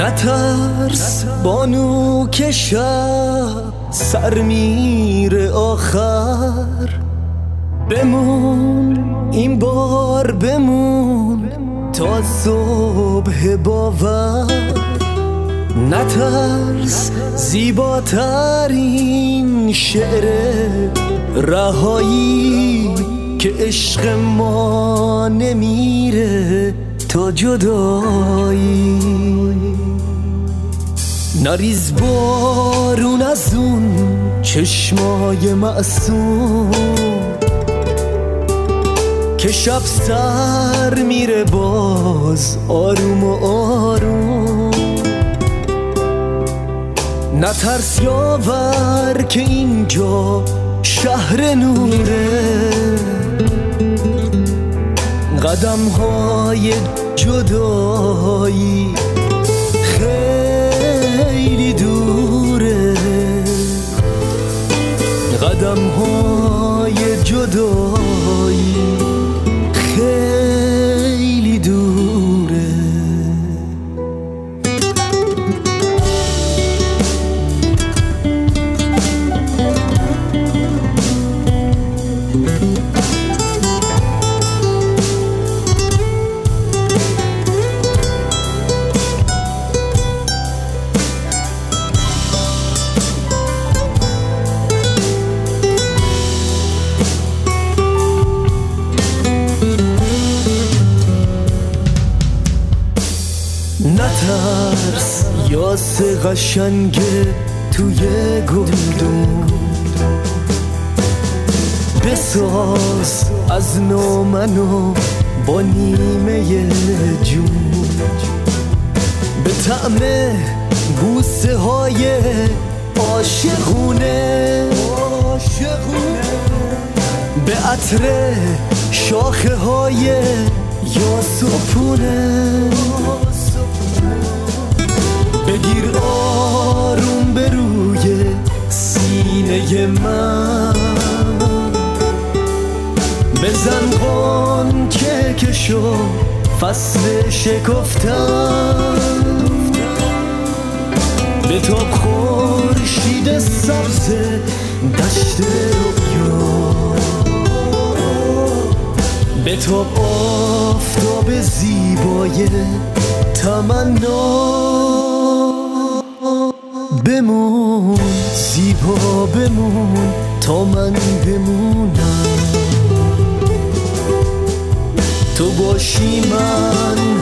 نترس بانو که شب سر میره آخر، بمون این بار بمون تا صبح باور. نترس زیباترین شعر رهایی که عشق ما نمیره تا جدایی. نریز بارون از اون چشمای معصوم که شب سر میره باز آروم و آروم. نترس یاور که اینجا شهر نوره، قدم های جدایی خیلی دوره، قدم های جدایی خیلی دوره. نترس یاس قشنگه توی گلدون، بساز از نو منو با نیمه جون. به طعم بوسه های عاشقونه، به عطر شاخه های یاسوپونه. بگیر آروم به روی سینه من، بزن غنچه که شو فصل شکفتن. به تاب خورشید سبز دشت رویا، به تاب آفتاب زیبای تمنا. بمون زیبا بمون تا من بمونم، تو باشی من